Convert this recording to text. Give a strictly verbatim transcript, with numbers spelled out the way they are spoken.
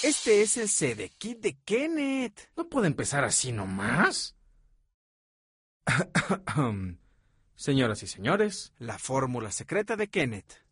Este es el CD-Kit de Kenneth. ¿No puede empezar así nomás? Señoras y señores, la fórmula secreta de Kenneth.